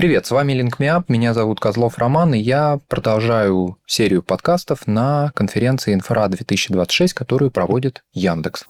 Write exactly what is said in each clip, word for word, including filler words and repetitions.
Привет, с вами LinkMeUp, меня зовут Козлов Роман, и я продолжаю серию подкастов на конференции Инфра две тысячи двадцать шесть, которую проводит Яндекс.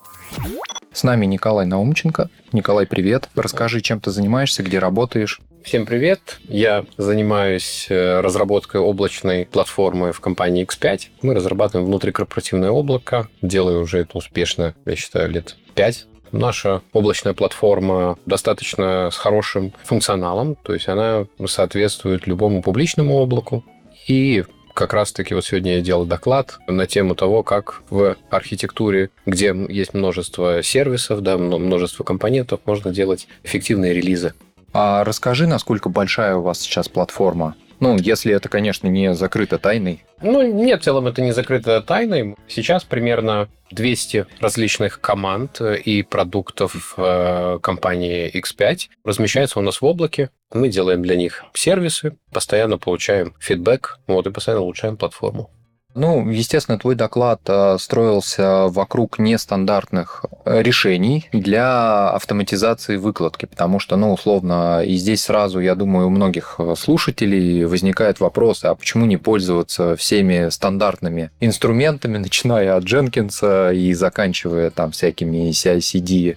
С нами Николай Наумченко. Николай, привет. Расскажи, чем ты занимаешься, где работаешь. Всем привет. Я занимаюсь разработкой облачной платформы в компании икс пять. Мы разрабатываем внутрикорпоративное облако. Делаю уже это успешно, я считаю, лет пять. Наша облачная платформа достаточно с хорошим функционалом, то есть она соответствует любому публичному облаку. И как раз-таки вот сегодня я делал доклад на тему того, как в архитектуре, где есть множество сервисов, да, множество компонентов, можно делать эффективные релизы. А расскажи, насколько большая у вас сейчас платформа? Ну, если это, конечно, не закрыто тайной. Ну, нет, в целом это не закрыто тайной. Сейчас примерно двести различных команд и продуктов в компании икс пять размещается у нас в облаке. Мы делаем для них сервисы, постоянно получаем фидбэк, вот, и постоянно улучшаем платформу. Ну, естественно, твой доклад строился вокруг нестандартных решений для автоматизации выкладки, потому что, ну, условно, и здесь сразу, я думаю, у многих слушателей возникает вопрос, а почему не пользоваться всеми стандартными инструментами, начиная от Jenkins и заканчивая там всякими си ай си ди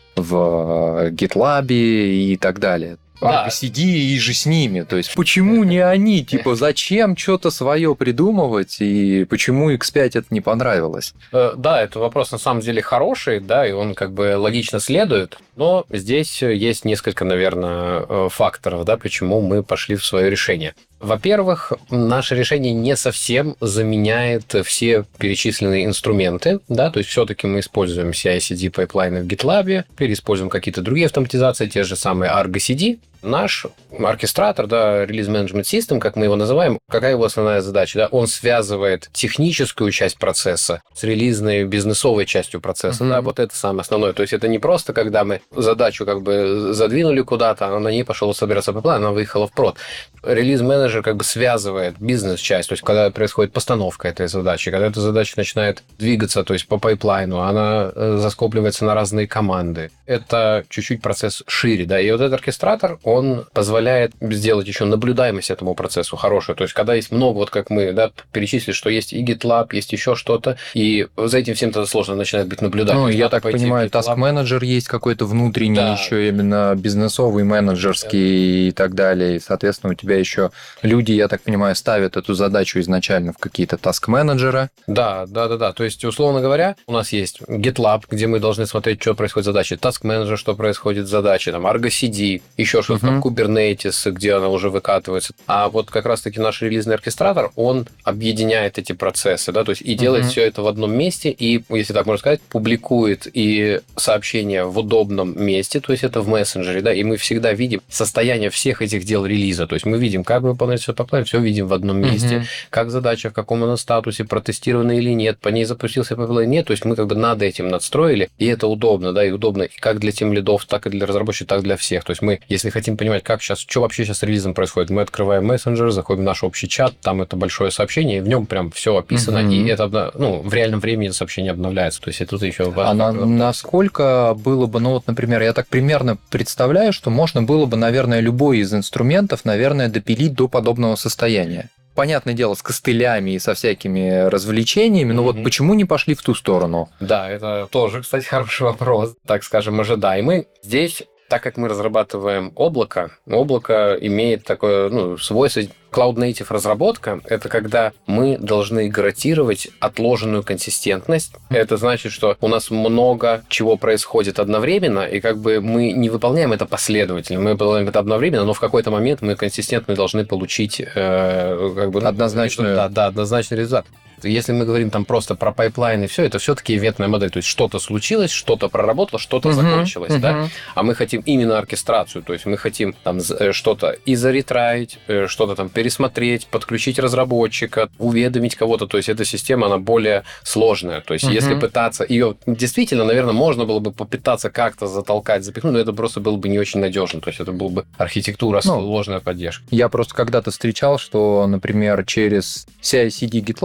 в GitLab и так далее. Да. Argo си ди и же с ними. То есть, почему не они? Типа, зачем что-то свое придумывать, и почему икс пять это не понравилось? Да, это вопрос на самом деле хороший, да, и он как бы логично следует, но здесь есть несколько, наверное, факторов, да, почему мы пошли в свое решение. Во-первых, наше решение не совсем заменяет все перечисленные инструменты, да, то есть все-таки мы используем си ай си ди пайплайны в GitLab, переиспользуем какие-то другие автоматизации, те же самые Argo си ди. Наш оркестратор, да, Release Management System, как мы его называем, какая его основная задача? Да? Он связывает техническую часть процесса с релизной бизнесовой частью процесса. Mm-hmm. Да, вот это самое основное. То есть это не просто, когда мы задачу как бы задвинули куда-то, она на ней пошел собираться пайплайн, она выехала в прод. Релиз-менеджер как бы связывает бизнес-часть, то есть когда происходит постановка этой задачи, когда эта задача начинает двигаться, то есть по пайплайну, она заскопливается на разные команды. Это чуть-чуть процесс шире, да, и вот этот оркестратор, он позволяет сделать еще наблюдаемость этому процессу хорошую. То есть, когда есть много, вот как мы, да, перечислили, что есть и GitLab, есть еще что-то, и за этим всем тогда сложно начинает быть наблюдать. Ну, я так понимаю, task-менеджер есть какой-то внутренний, да, еще именно бизнесовый, менеджерский, да, и так далее. И, соответственно, у тебя еще люди, я так понимаю, ставят эту задачу изначально в какие-то task-менеджеры. Да, да, да, да. То есть, условно говоря, у нас есть GitLab, где мы должны смотреть, что происходит с задачей, task-менеджер, что происходит с задачей, там, Argo си ди, еще что-то, uh-huh. там, Kubernetes, где она уже выкатывается. А вот как раз-таки наш релизный оркестратор, он объединяет эти процессы, да, то есть и делает uh-huh. все это в одном месте, и, если так можно сказать, публикует и сообщения в удобном месте, то есть это в мессенджере, да, и мы всегда видим состояние всех этих дел релиза, то есть мы видим, как выполняется пайплайн, все видим в одном месте, uh-huh. как задача, в каком она статусе, протестирована или нет, по ней запустился пайплайн, нет, то есть мы как бы над этим надстроили, и это удобно, да, и удобно и как для тимлидов, так и для разработчиков, так и для всех, то есть мы, если хотим понимать, как сейчас, что вообще сейчас с релизом происходит, мы открываем мессенджер, заходим в наш общий чат, там это большое сообщение, и в нем прям все описано, uh-huh. и это, ну, в реальном времени сообщение обновляется, то есть это тут еще важно. А на, насколько было бы, ну вот, например, я так примерно представляю, что можно было бы, наверное, любой из инструментов, наверное, допилить до подобного состояния. Понятное дело, с костылями и со всякими развлечениями, но mm-hmm. вот почему не пошли в ту сторону? Да, это тоже, кстати, хороший вопрос, так скажем, ожидаемый. Здесь, так как мы разрабатываем облако, облако имеет такое, ну, свойство. Cloud Native разработка – это когда мы должны гарантировать отложенную консистентность. Это значит, что у нас много чего происходит одновременно, и как бы мы не выполняем это последовательно, мы выполняем это одновременно, но в какой-то момент мы консистентно должны получить э, как бы, однозначную... да, да, однозначный результат. Если мы говорим там просто про пайплайн и все, это все-таки ивентная модель. То есть что-то случилось, что-то проработало, что-то uh-huh, закончилось. Uh-huh. Да? А мы хотим именно оркестрацию. То есть мы хотим там что-то и заретраить, что-то там пересмотреть, подключить разработчика, уведомить кого-то. То есть эта система, она более сложная. То есть uh-huh. если пытаться... Ее действительно, наверное, можно было бы попытаться как-то затолкать, запихнуть, но это просто было бы не очень надежно. То есть это была бы архитектура, ну, сложная поддержка. Я просто когда-то встречал, что, например, через си ай си ди GitLab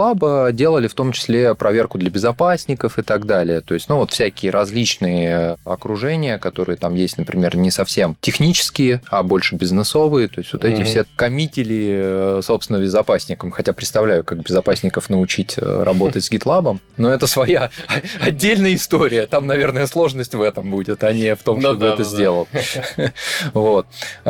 делали в том числе проверку для безопасников и так далее. То есть, ну, вот всякие различные окружения, которые там есть, например, не совсем технические, а больше бизнесовые. То есть, вот эти mm-hmm. все коммитили, собственно, безопасникам. Хотя представляю, как безопасников научить работать с GitLab. Но это своя отдельная история. Там, наверное, сложность в этом будет, а не в том, что ты это сделал. Вот.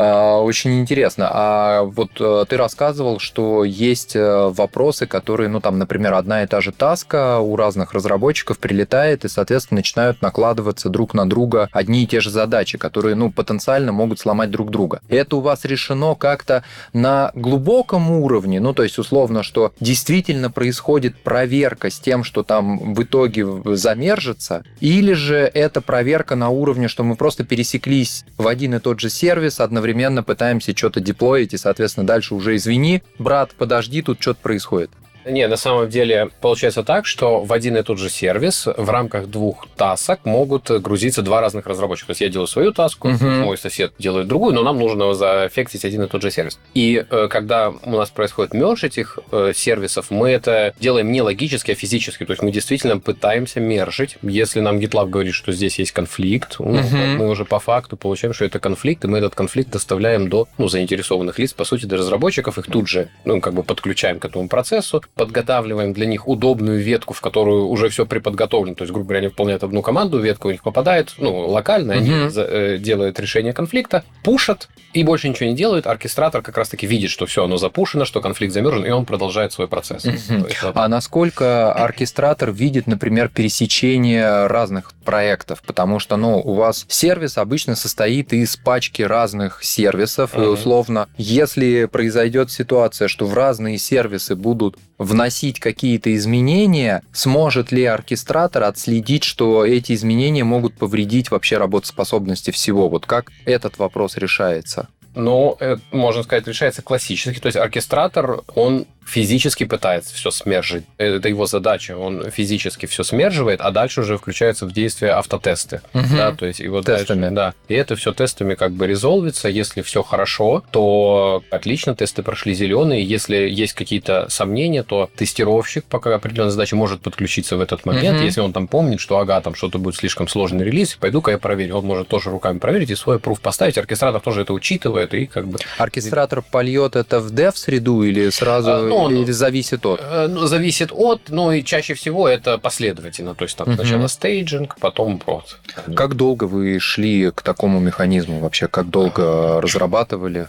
Очень интересно. А вот ты рассказывал, что есть вопросы, которые, ну, там, например, одна и та же таска у разных разработчиков прилетает, и, соответственно, начинают накладываться друг на друга одни и те же задачи, которые, ну, потенциально могут сломать друг друга. И это у вас решено как-то на глубоком уровне, ну, то есть, условно, что действительно происходит проверка с тем, что там в итоге замержится, или же это проверка на уровне, что мы просто пересеклись в один и тот же сервис, одновременно пытаемся что-то деплоить, и, соответственно, дальше уже извини, брат, подожди, тут что-то происходит. Не, на самом деле получается так, что в один и тот же сервис в рамках двух тасок могут грузиться два разных разработчика. То есть я делаю свою таску, uh-huh. мой сосед делает другую, но нам нужно заэффектить один и тот же сервис. И э, когда у нас происходит мерж этих э, сервисов, мы это делаем не логически, а физически. То есть мы действительно пытаемся мержить. Если нам GitLab говорит, что здесь есть конфликт, uh-huh. ну, мы уже по факту получаем, что это конфликт, и мы этот конфликт доставляем до ну, заинтересованных лиц, по сути, до разработчиков, их тут же ну, как бы подключаем к этому процессу, подготавливаем для них удобную ветку, в которую уже все преподготовлено. То есть, грубо говоря, они выполняют одну команду, ветка у них попадает, ну, локально, они uh-huh. за, э, делают решение конфликта, пушат и больше ничего не делают. Оркестратор как раз-таки видит, что все, оно запушено, что конфликт замержен, и он продолжает свой процесс. Uh-huh. Есть, вот... А насколько оркестратор видит, например, пересечение разных проектов? Потому что, ну, у вас сервис обычно состоит из пачки разных сервисов, uh-huh. и условно, если произойдет ситуация, что в разные сервисы будут вносить какие-то изменения, сможет ли оркестратор отследить, что эти изменения могут повредить вообще работоспособности всего? Вот как этот вопрос решается? Ну, это, можно сказать, решается классически. То есть оркестратор, он физически пытается все смержить. Это его задача. Он физически все смерживает, а дальше уже включаются в действие автотесты. Угу. Да, то есть и вот тестами. Дальше, да. И это все тестами как бы резолвится. Если все хорошо, то отлично, тесты прошли зеленые. Если есть какие-то сомнения, то тестировщик по определенной задаче может подключиться в этот момент. Угу. Если он там помнит, что ага, там что-то будет слишком сложный релиз, пойду-ка я проверю. Он может тоже руками проверить и свой пруф поставить. Оркестратор тоже это учитывает и как бы... Оркестратор польет это в дев-среду или сразу... А, ну, или зависит от? Ну, зависит от, ну и чаще всего это последовательно. То есть там uh-huh. сначала стейджинг, потом прод. Как долго вы шли к такому механизму вообще? Как долго разрабатывали?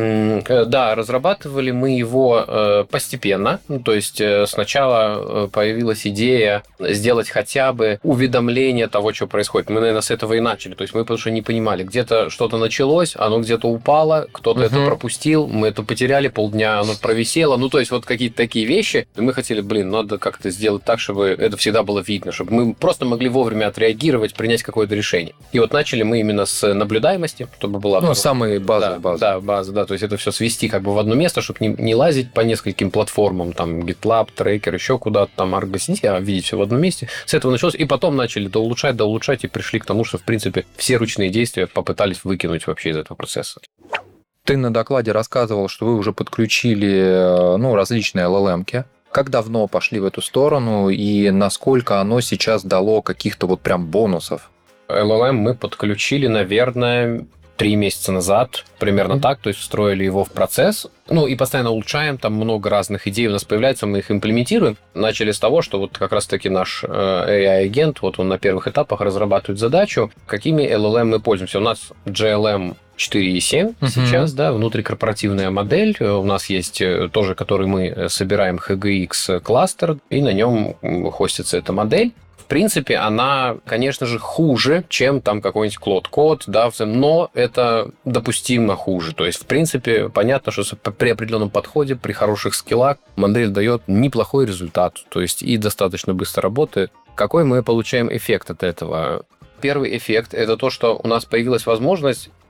Да, разрабатывали мы его постепенно. Ну, то есть сначала появилась идея сделать хотя бы уведомление того, что происходит. Мы, наверное, с этого и начали. То есть мы потому что не понимали, где-то что-то началось, оно где-то упало, кто-то uh-huh. это пропустил, мы это потеряли, полдня оно провисело. Ну, то есть вот какие-то такие вещи. И мы хотели, блин, надо как-то сделать так, чтобы это всегда было видно, чтобы мы просто могли вовремя отреагировать, принять какое-то решение. И вот начали мы именно с наблюдаемости, чтобы была... Ну, самые базы, да, базы. Да, базы, да. То есть это все свести как бы в одно место, чтобы не, не лазить по нескольким платформам, там, GitLab, Tracker, еще куда-то там, Argo си ди, а видеть все в одном месте. С этого началось. И потом начали доулучшать, доулучшать и пришли к тому, что, в принципе, все ручные действия попытались выкинуть вообще из этого процесса. Ты на докладе рассказывал, что вы уже подключили ну, различные эл эл эм-ки. Как давно пошли в эту сторону и насколько оно сейчас дало каких-то вот прям бонусов? эл эл эм мы подключили, наверное, три месяца назад, примерно mm-hmm. так, то есть встроили его в процесс. Ну, и постоянно улучшаем, там много разных идей у нас появляется, мы их имплементируем. Начали с того, что вот как раз-таки наш эй ай-агент, вот он на первых этапах разрабатывает задачу, какими эл эл эм мы пользуемся. У нас джей эл эм четыре и семь uh-huh. сейчас, да, внутрикорпоративная модель. У нас есть тоже, который мы собираем эйч джи икс кластер, и на нем хостится эта модель. В принципе, она, конечно же, хуже, чем там какой-нибудь Claude Code, да, но это допустимо хуже. То есть, в принципе, понятно, что при определенном подходе, при хороших скиллах модель дает неплохой результат, то есть и достаточно быстро работает. Какой мы получаем эффект от этого? Первый эффект – это то, что у нас появилась возможность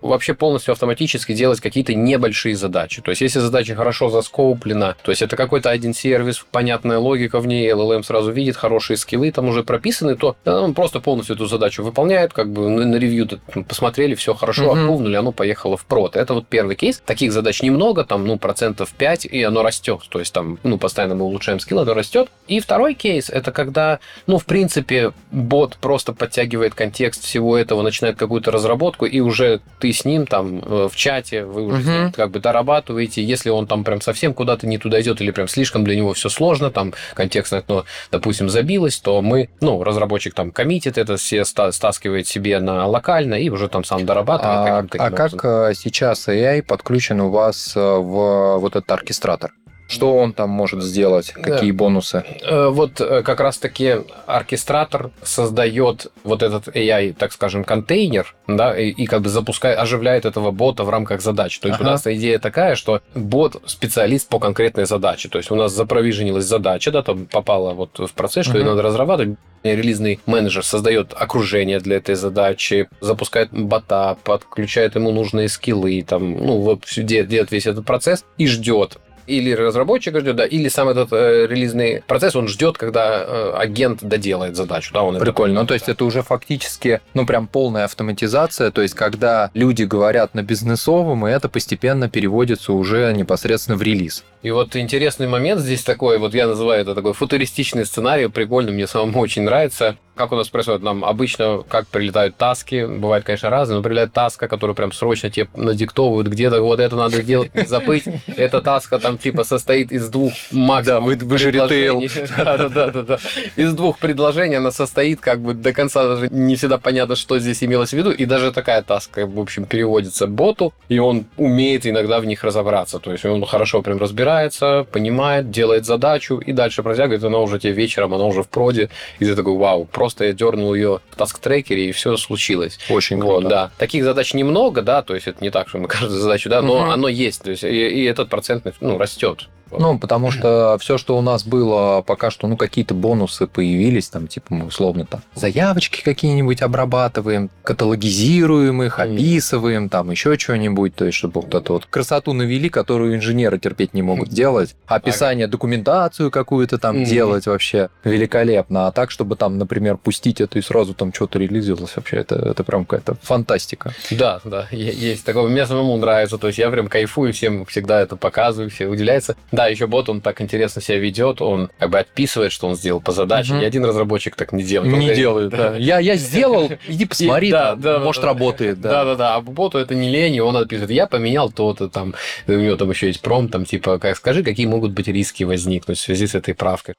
вообще полностью автоматически делать какие-то небольшие задачи. То есть, если задача хорошо заскоуплена, то есть это какой-то один сервис, понятная логика в ней, эл эл эм сразу видит, хорошие скиллы там уже прописаны, то он просто полностью эту задачу выполняет, как бы на, на ревью посмотрели, все хорошо, Мгм. аппрувнули, оно поехало в прод. Это вот первый кейс. Таких задач немного, там, ну, процентов пять, и оно растет. То есть, там, ну, постоянно мы улучшаем скилл, оно растет. И второй кейс, это когда, ну, в принципе, бот просто подтягивает контекст всего этого, начинает какую-то разработку, и уже ты с ним там э, в чате, вы уже с ним Мгм. как бы дорабатываете. Если он там прям совсем куда-то не туда идет или прям слишком для него все сложно, там контекстное окно, допустим, забилось, то мы, ну, разработчик там коммитит это, все ста- стаскивает себе на локально и уже там сам дорабатывает. А, каким-то а таким как образом. э, сейчас эй ай подключен у вас э, в вот этот оркестратор? Что он там может сделать? Какие Да. бонусы? Э, Вот э, как раз-таки оркестратор создает вот этот эй ай, так скажем, контейнер, да, и, и как бы запускает, оживляет этого бота в рамках задач. То есть Ага. у нас идея такая, что бот специалист по конкретной задаче. То есть у нас запровиженилась задача, да, там попала вот в процесс, что ее Мгм. надо разрабатывать. Релизный менеджер создает окружение для этой задачи, запускает бота, подключает ему нужные скиллы, там, ну, вот де- делает весь этот процесс и ждет. Или разработчик ждет, да, или сам этот э, релизный процесс, он ждет, когда э, агент доделает задачу. Да, он это Прикольно. Ну, понимает, то есть да. это уже фактически, ну, прям полная автоматизация. То есть когда люди говорят на бизнесовом, и это постепенно переводится уже непосредственно в релиз. И вот интересный момент здесь такой, вот я называю это такой футуристичный сценарий, прикольный, мне самому очень нравится. Как у нас происходит? Нам обычно, как прилетают таски, бывает, конечно, разные, но прилетает таска, которую прям срочно тебе надиктовывают, где-то вот это надо сделать, не забыть. Эта таска там типа состоит из двух максимум вы- вы же предложений. Да-да-да. Из двух предложений она состоит, как бы до конца даже не всегда понятно, что здесь имелось в виду, и даже такая таска, в общем, переводится боту, и он умеет иногда в них разобраться. То есть он хорошо прям разбирается, понимает, делает задачу, и дальше протягивает, она уже тебе вечером, она уже в проде, и ты такой, вау, просто я дернул ее в таск-трекере, и все случилось. Очень Вот, круто. да. Таких задач немного, да, то есть это не так, что на каждую задачу, да, но Мгм. оно есть, то есть и, и этот процент, ну, растет. Ну, потому что все, что у нас было пока что, ну, какие-то бонусы появились, там, типа, мы условно там заявочки какие-нибудь обрабатываем, каталогизируем их, Мгм. описываем, там, еще что-нибудь, то есть, чтобы вот эту вот красоту навели, которую инженеры терпеть не могут делать, описание, документацию какую-то там Мгм. делать вообще великолепно, а так, чтобы там, например, пустить это и сразу там что-то релизилось, вообще, это, это прям какая-то фантастика. Да, да, е- есть такое. Мне самому нравится. То есть я прям кайфую, всем всегда это показываю, все удивляются. Да, еще бот, он так интересно себя ведет, он как бы отписывает, что он сделал по задаче. Мгм. Ни один разработчик так не делает. Он Не говорит, делают, да. Я, я сделал, иди посмотри, И- да, там, да, может, да. работает, Да, да. да, да. А боту это не лень, и он отписывает. Я поменял то-то там. У него там еще есть промпт, там типа, как скажи, какие могут быть риски возникнуть в связи с этой правкой.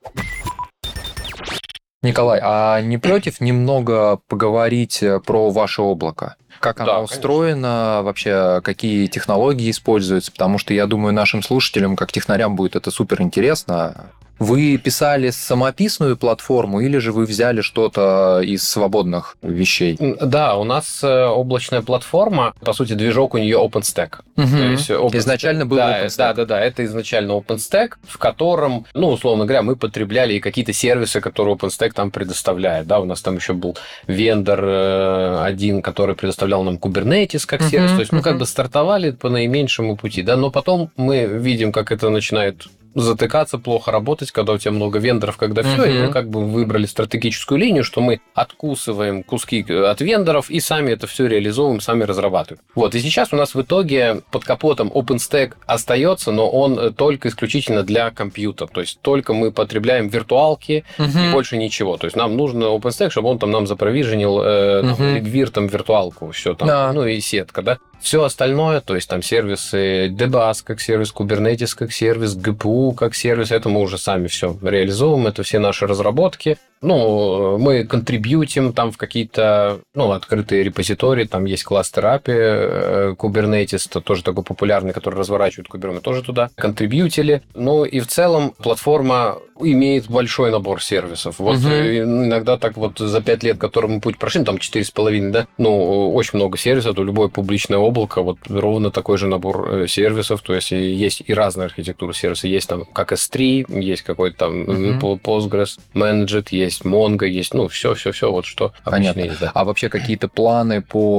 Николай, а не против немного поговорить э, про ваше облако? Как Да, оно конечно. устроено, вообще какие технологии используются? Потому что я думаю, нашим слушателям, как технарям, будет это супер интересно. Вы писали самописную платформу или же вы взяли что-то из свободных вещей? М, Да, у нас э, облачная платформа, по сути, движок у нее OpenStack. То есть OpenStack- Изначально был да, OpenStack. Да, да, да, это изначально OpenStack, в котором, ну, условно говоря, мы потребляли и какие-то сервисы, которые OpenStack там предоставляет. Да, у нас там еще был вендор э, один, который предоставлял нам Kubernetes как Мгм, сервис. То есть мы как мгм. бы стартовали по наименьшему пути, да, но потом мы видим, как это начинает затыкаться, плохо работать, когда у тебя много вендоров, когда все, и мы Мгм. как бы выбрали стратегическую линию, что мы откусываем куски от вендоров и сами это все реализовываем, сами разрабатываем. Вот, и сейчас у нас в итоге под капотом OpenStack остается, но он только исключительно для компьютера, то есть только мы потребляем виртуалки и Мгм. больше ничего. То есть нам нужно OpenStack, чтобы он там нам запровиженил э, там, Мгм. Redvir, там виртуалку, все там, Да. ну и сетка, да. Все остальное, то есть там сервисы Debus как сервис, Kubernetes как сервис, джи пи ю как сервис, это мы уже сами все реализуем, это все наши разработки. Ну, мы контрибьютим там в какие-то, ну, открытые репозитории, там есть кластер эй пи ай, э, Kubernetes, это тоже такой популярный, который разворачивает Kubernetes, мы тоже туда контрибьютили. Ну, и в целом платформа имеет большой набор сервисов. Вот Мгм. э, иногда так вот за пять лет, который мы путь прошли, там четыре с половиной, да, ну, очень много сервисов, то любое публичное облако, вот ровно такой же набор э, сервисов, то есть и есть и разные архитектуры сервиса, есть там как эс три, есть какой-то там Мгм. Postgres, Managed, есть есть Mongo, есть, ну, все-все-все, вот что Понятно. обычно есть. Да. А вообще какие-то планы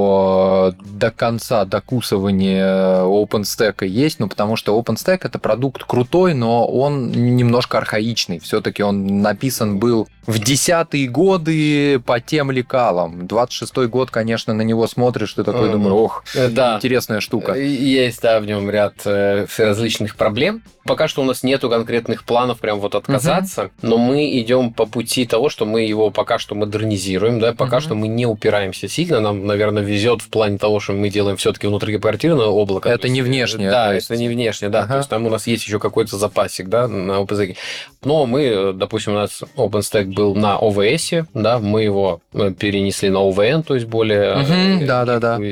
по до конца докусывания OpenStack есть? Ну, потому что OpenStack – это продукт крутой, но он немножко архаичный. Все-таки он написан был в десятые годы по тем лекалам. двадцать шестой год, конечно, на него смотришь, ты такой думаешь, ох, да. интересная штука. Есть, да, в нем ряд э, различных проблем. Пока что у нас нету конкретных планов прям вот отказаться, uh-huh. но мы идем по пути того, что мы его пока что модернизируем, да, пока uh-huh. что мы не упираемся сильно, нам, наверное, везет в плане того, что мы делаем все-таки внутрикорпоративное облако. Это не внешнее. Да, есть... это не внешнее, да, uh-huh. то есть там у нас есть еще какой-то запасик, да, на OpenStack. Но мы, допустим, у нас OpenStack был на о ви эс, да, мы его перенесли на о ви эн, то есть более uh-huh. да, да, да.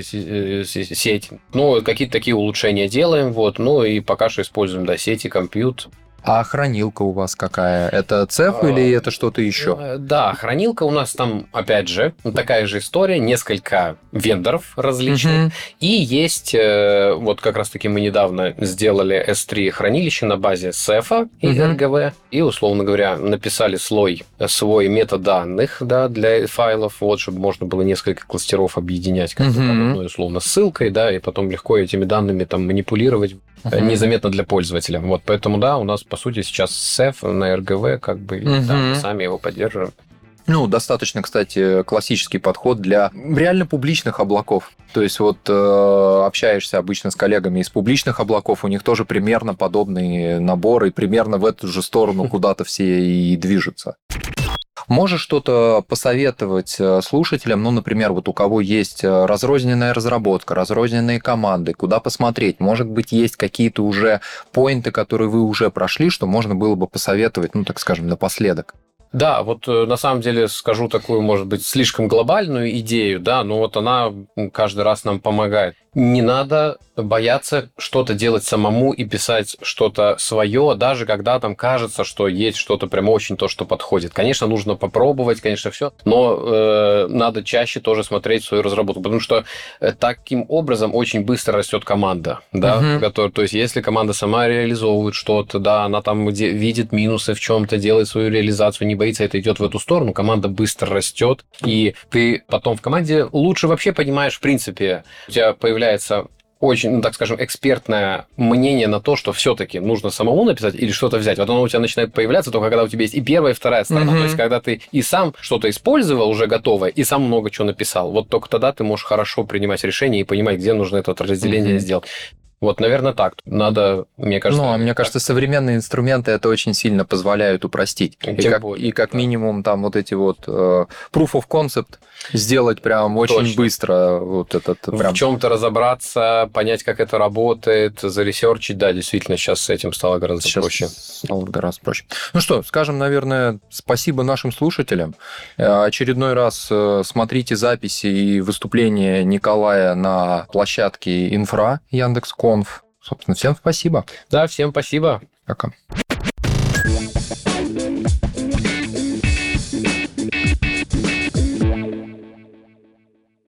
сеть. Ну, какие-то такие улучшения делаем, вот, ну и пока что используем, да, сеть и компьютер. А хранилка у вас какая? Это цеф а, или это что-то еще? Да, хранилка у нас там, опять же, такая же история, несколько вендоров различных. Uh-huh. И есть, вот как раз-таки мы недавно сделали эс три хранилище на базе сефа и uh-huh. эр джи ви. И, условно говоря, написали слой, свой метаданных, да, для файлов, вот, чтобы можно было несколько кластеров объединять как-то uh-huh. там, одной, условно, ссылкой, да, и потом легко этими данными там манипулировать. Uh-huh. Незаметно для пользователя. Вот поэтому, да, у нас, по сути, сейчас сеф на эр джи ви, как бы, uh-huh. да, мы сами его поддерживаем. Ну, достаточно, кстати, классический подход для реально публичных облаков. То есть вот э, общаешься обычно с коллегами из публичных облаков, у них тоже примерно подобные наборы, и примерно в эту же сторону куда-то все и движутся. Можешь что-то посоветовать слушателям, ну, например, вот у кого есть разрозненная разработка, разрозненные команды, куда посмотреть? Может быть, есть какие-то уже поинты, которые вы уже прошли, что можно было бы посоветовать, ну, так скажем, напоследок? Да, вот на самом деле скажу такую, может быть, слишком глобальную идею, да, но вот она каждый раз нам помогает. Не надо бояться что-то делать самому и писать что-то свое, даже когда там кажется, что есть что-то прям очень то, что подходит. Конечно, нужно попробовать, конечно, все, но э, надо чаще тоже смотреть свою разработку, потому что таким образом очень быстро растет команда, да, uh-huh. которая, то есть если команда сама реализовывает что-то, да, она там видит минусы в чем-то, делает свою реализацию, не боится, это идет в эту сторону, команда быстро растет, и ты потом в команде лучше вообще понимаешь, в принципе, у тебя появляется очень, ну, так скажем, экспертное мнение на то, что все-таки нужно самому написать или что-то взять. Вот оно у тебя начинает появляться только когда у тебя есть и первая, и вторая сторона. Mm-hmm. То есть, когда ты и сам что-то использовал уже готовое, и сам много чего написал. Вот только тогда ты можешь хорошо принимать решения и понимать, где нужно это разделение mm-hmm. сделать. Вот, наверное, так. Надо, мне кажется... Ну, мне кажется, современные инструменты это очень сильно позволяют упростить. И как, более, и как да. минимум там вот эти вот uh, proof of concept сделать прям очень Точно. быстро. Вот этот, прям... В чем-то разобраться, понять, как это работает, заресерчить. Да, действительно, сейчас с этим стало гораздо сейчас проще. Стало гораздо проще. Ну что, скажем, наверное, спасибо нашим слушателям. Очередной раз смотрите записи и выступления Николая на площадке Инфра Яндекс.Ком. Собственно, всем спасибо. Да, всем спасибо. Пока.